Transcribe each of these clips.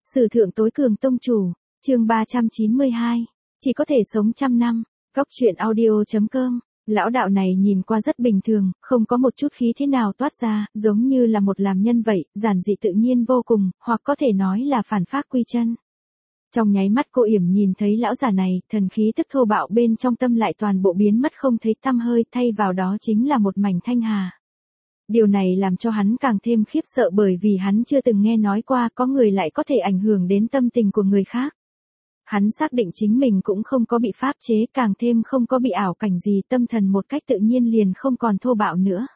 Sử thượng tối cường tông chủ, chương 392, chỉ có thể sống trăm năm, góc truyện audio.com. Lão đạo này nhìn qua rất bình thường, không có một chút khí thế nào toát ra, giống như là một làm nhân vậy, giản dị tự nhiên vô cùng, hoặc có thể nói là phản phác quy chân. Trong nháy mắt cô yểm nhìn thấy lão già này, thần khí tức thô bạo bên trong tâm lại toàn bộ biến mất không thấy tăm hơi, thay vào đó chính là một mảnh thanh hà. Điều này làm cho hắn càng thêm khiếp sợ bởi vì hắn chưa từng nghe nói qua có người lại có thể ảnh hưởng đến tâm tình của người khác. Hắn xác định chính mình cũng không có bị pháp chế, càng thêm không có bị ảo cảnh gì, tâm thần một cách tự nhiên liền không còn thô bạo nữa.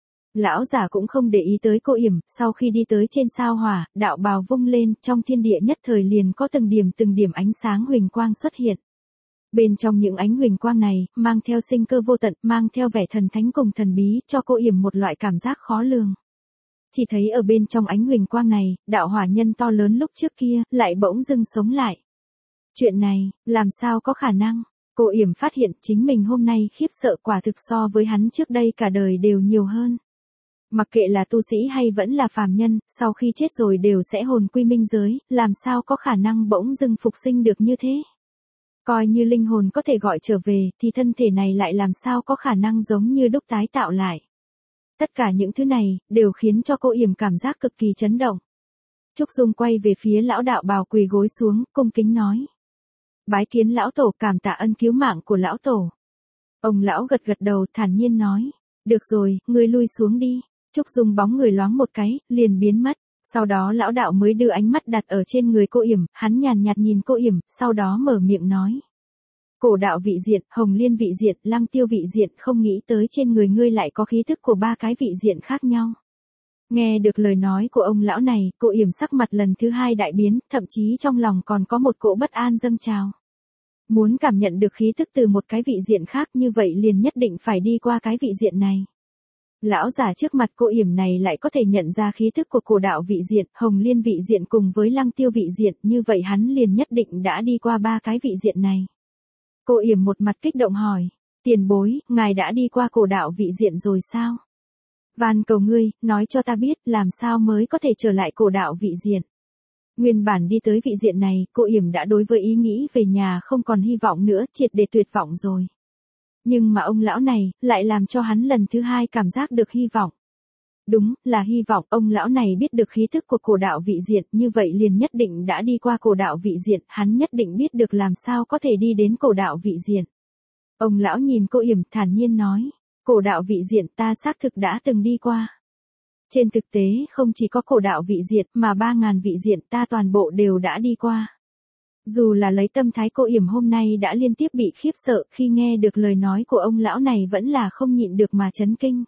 Lão giả cũng không để ý tới cô yểm, sau khi đi tới trên sao hỏa, đạo bào vung lên, trong thiên địa nhất thời liền có từng điểm ánh sáng huỳnh quang xuất hiện. Bên trong những ánh huỳnh quang này, mang theo sinh cơ vô tận, mang theo vẻ thần thánh cùng thần bí, cho cô yểm một loại cảm giác khó lường. Chỉ thấy ở bên trong ánh huỳnh quang này, đạo hỏa nhân to lớn lúc trước kia, lại bỗng dưng sống lại. Chuyện này, làm sao có khả năng? Cô yểm phát hiện chính mình hôm nay khiếp sợ quả thực so với hắn trước đây cả đời đều nhiều hơn. Mặc kệ là tu sĩ hay vẫn là phàm nhân, sau khi chết rồi đều sẽ hồn quy minh giới, làm sao có khả năng bỗng dưng phục sinh được như thế? Coi như linh hồn có thể gọi trở về, thì thân thể này lại làm sao có khả năng giống như đúc tái tạo lại? Tất cả những thứ này, đều khiến cho cô yểm cảm giác cực kỳ chấn động. Trúc Dung quay về phía lão đạo bào quỳ gối xuống, cung kính nói. Bái kiến lão tổ, cảm tạ ân cứu mạng của lão tổ. Ông lão gật gật đầu, thản nhiên nói. Được rồi, ngươi lui xuống đi. Trúc Dung bóng người loáng một cái, liền biến mất. Sau đó lão đạo mới đưa ánh mắt đặt ở trên người cô yểm, hắn nhàn nhạt nhìn cô yểm, sau đó mở miệng nói. Cổ đạo vị diện, hồng liên vị diện, lăng tiêu vị diện, không nghĩ tới trên người ngươi lại có khí thức của ba cái vị diện khác nhau. Nghe được lời nói của ông lão này, cô yểm sắc mặt lần thứ hai đại biến, thậm chí trong lòng còn có một cỗ bất an dâng trào. Muốn cảm nhận được khí thức từ một cái vị diện khác như vậy liền nhất định phải đi qua cái vị diện này. Lão giả trước mặt cô yểm này lại có thể nhận ra khí thức của cổ đạo vị diện, hồng liên vị diện cùng với lăng tiêu vị diện, như vậy hắn liền nhất định đã đi qua ba cái vị diện này. Cô yểm một mặt kích động hỏi, tiền bối, ngài đã đi qua cổ đạo vị diện rồi sao? Van cầu ngươi, nói cho ta biết, làm sao mới có thể trở lại cổ đạo vị diện. Nguyên bản đi tới vị diện này, cô yểm đã đối với ý nghĩ về nhà không còn hy vọng nữa, triệt để tuyệt vọng rồi. Nhưng mà ông lão này, lại làm cho hắn lần thứ hai cảm giác được hy vọng. Đúng, là hy vọng, ông lão này biết được khí thức của cổ đạo vị diện, như vậy liền nhất định đã đi qua cổ đạo vị diện, hắn nhất định biết được làm sao có thể đi đến cổ đạo vị diện. Ông lão nhìn cô yểm, thản nhiên nói, cổ đạo vị diện ta xác thực đã từng đi qua. Trên thực tế, không chỉ có cổ đạo vị diện, mà 3.000 vị diện ta toàn bộ đều đã đi qua. Dù là lấy tâm thái cô yểm hôm nay đã liên tiếp bị khiếp sợ, khi nghe được lời nói của ông lão này vẫn là không nhịn được mà chấn kinh.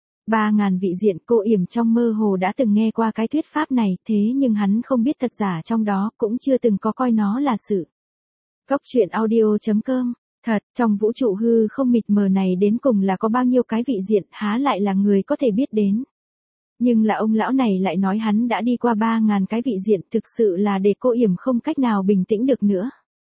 3.000 vị diện, cô yểm trong mơ hồ đã từng nghe qua cái thuyết pháp này, thế nhưng hắn không biết thật giả trong đó, cũng chưa từng có coi nó là sự. Góc truyện audio.com. Thật, trong vũ trụ hư không mịt mờ này đến cùng là có bao nhiêu cái vị diện, há lại là người có thể biết đến. Nhưng là ông lão này lại nói hắn đã đi qua 3.000 cái vị diện, thực sự là để cô yểm không cách nào bình tĩnh được nữa.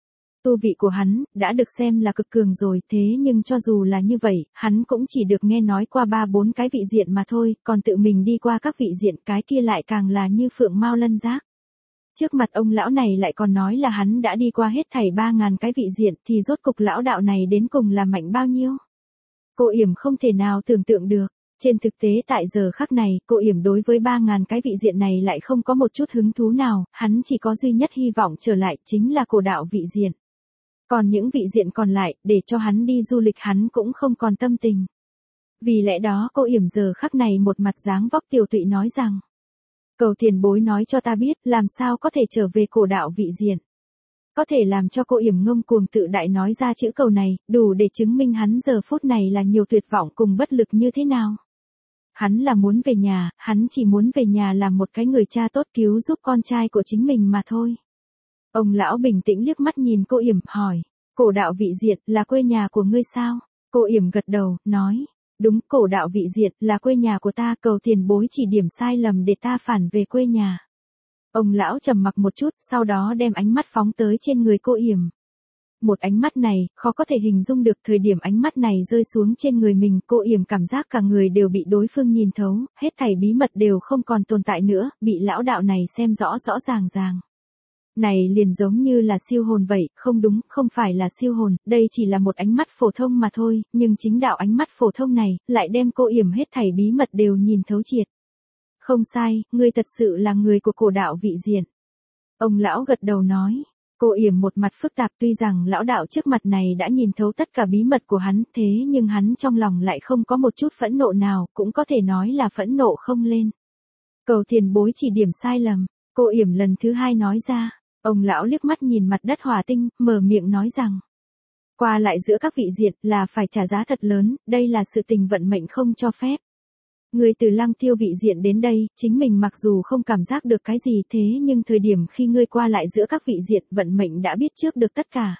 Tu vị của hắn, đã được xem là cực cường rồi, thế nhưng cho dù là như vậy, hắn cũng chỉ được nghe nói qua 3-4 cái vị diện mà thôi, còn tự mình đi qua các vị diện cái kia lại càng là như phượng mao lân giác. Trước mặt ông lão này lại còn nói là hắn đã đi qua hết thảy 3.000 cái vị diện, thì rốt cục lão đạo này đến cùng là mạnh bao nhiêu? Cô yểm không thể nào tưởng tượng được. Trên thực tế tại giờ khắc này, cô yểm đối với 3.000 cái vị diện này lại không có một chút hứng thú nào, hắn chỉ có duy nhất hy vọng trở lại chính là cổ đạo vị diện. Còn những vị diện còn lại, để cho hắn đi du lịch hắn cũng không còn tâm tình. Vì lẽ đó cô yểm giờ khắc này một mặt dáng vóc tiều tụy nói rằng, cầu tiền bối nói cho ta biết, làm sao có thể trở về cổ đạo vị diện. Có thể làm cho cô yểm ngông cuồng tự đại nói ra chữ cầu này, đủ để chứng minh hắn giờ phút này là nhiều tuyệt vọng cùng bất lực như thế nào. Hắn là muốn về nhà, hắn chỉ muốn về nhà làm một cái người cha tốt cứu giúp con trai của chính mình mà thôi. Ông lão bình tĩnh liếc mắt nhìn cô yểm, hỏi, cổ đạo vị diện là quê nhà của ngươi sao? Cô yểm gật đầu, nói, đúng, cổ đạo vị diện là quê nhà của ta, cầu tiền bối chỉ điểm sai lầm để ta phản về quê nhà. Ông lão trầm mặc một chút, sau đó đem ánh mắt phóng tới trên người cô yểm. Một ánh mắt này, khó có thể hình dung được, thời điểm ánh mắt này rơi xuống trên người mình, cô yểm cảm giác cả người đều bị đối phương nhìn thấu, hết thảy bí mật đều không còn tồn tại nữa, bị lão đạo này xem rõ rõ ràng ràng. Này liền giống như là siêu hồn vậy, không đúng, không phải là siêu hồn, đây chỉ là một ánh mắt phổ thông mà thôi, nhưng chính đạo ánh mắt phổ thông này, lại đem cô yểm hết thảy bí mật đều nhìn thấu triệt. Không sai, ngươi thật sự là người của cổ đạo vị diện. Ông lão gật đầu nói. Cô yểm một mặt phức tạp, tuy rằng lão đạo trước mặt này đã nhìn thấu tất cả bí mật của hắn, thế nhưng hắn trong lòng lại không có một chút phẫn nộ nào, cũng có thể nói là phẫn nộ không lên. Cầu tiền bối chỉ điểm sai lầm, cô yểm lần thứ hai nói ra. Ông lão liếc mắt nhìn mặt đất hỏa tinh, mở miệng nói rằng. Qua lại giữa các vị diện là phải trả giá thật lớn, đây là sự tình vận mệnh không cho phép. Người từ Lăng Tiêu vị diện đến đây, chính mình mặc dù không cảm giác được cái gì thế nhưng thời điểm khi ngươi qua lại giữa các vị diện vận mệnh đã biết trước được tất cả.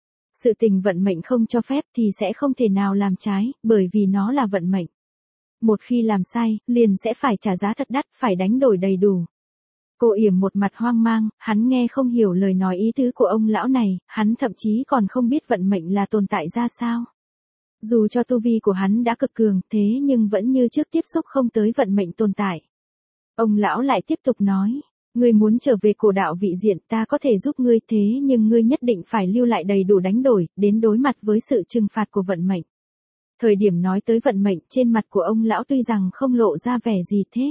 Sự tình vận mệnh không cho phép thì sẽ không thể nào làm trái, bởi vì nó là vận mệnh. Một khi làm sai, liền sẽ phải trả giá thật đắt, phải đánh đổi đầy đủ. Cô yểm một mặt hoang mang, hắn nghe không hiểu lời nói ý tứ của ông lão này, hắn thậm chí còn không biết vận mệnh là tồn tại ra sao. Dù cho tu vi của hắn đã cực cường, thế nhưng vẫn như trước tiếp xúc không tới vận mệnh tồn tại. Ông lão lại tiếp tục nói, ngươi muốn trở về cổ đạo vị diện ta có thể giúp ngươi thế nhưng ngươi nhất định phải lưu lại đầy đủ đánh đổi, đến đối mặt với sự trừng phạt của vận mệnh. Thời điểm nói tới vận mệnh trên mặt của ông lão tuy rằng không lộ ra vẻ gì thế.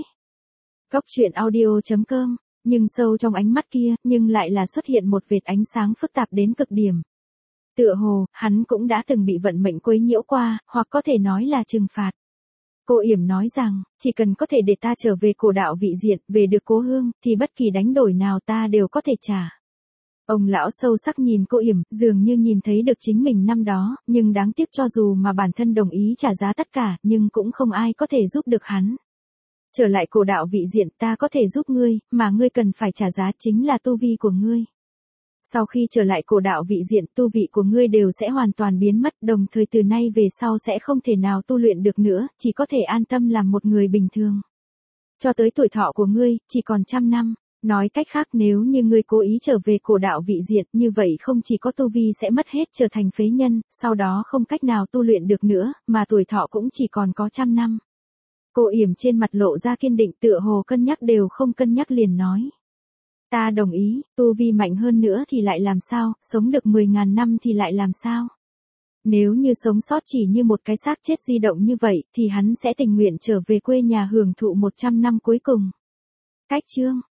Góc truyện audio.com, nhưng sâu trong ánh mắt kia, nhưng lại là xuất hiện một vệt ánh sáng phức tạp đến cực điểm. Tựa hồ, hắn cũng đã từng bị vận mệnh quấy nhiễu qua, hoặc có thể nói là trừng phạt. Cô yểm nói rằng, chỉ cần có thể để ta trở về cổ đạo vị diện, về được cố hương, thì bất kỳ đánh đổi nào ta đều có thể trả. Ông lão sâu sắc nhìn cô yểm, dường như nhìn thấy được chính mình năm đó, nhưng đáng tiếc cho dù mà bản thân đồng ý trả giá tất cả, nhưng cũng không ai có thể giúp được hắn. Trở lại cổ đạo vị diện ta có thể giúp ngươi, mà ngươi cần phải trả giá chính là tu vi của ngươi. Sau khi trở lại cổ đạo vị diện tu vị của ngươi đều sẽ hoàn toàn biến mất, đồng thời từ nay về sau sẽ không thể nào tu luyện được nữa, chỉ có thể an tâm làm một người bình thường. Cho tới tuổi thọ của ngươi, chỉ còn 100 năm. Nói cách khác nếu như ngươi cố ý trở về cổ đạo vị diện, như vậy không chỉ có tu vi sẽ mất hết trở thành phế nhân, sau đó không cách nào tu luyện được nữa, mà tuổi thọ cũng chỉ còn có 100 năm. Cô yểm trên mặt lộ ra kiên định tựa hồ cân nhắc đều không cân nhắc liền nói. Ta đồng ý, tu vi mạnh hơn nữa thì lại làm sao, sống được 10.000 năm thì lại làm sao. Nếu như sống sót chỉ như một cái xác chết di động như vậy, thì hắn sẽ tình nguyện trở về quê nhà hưởng thụ 100 năm cuối cùng. Cách chương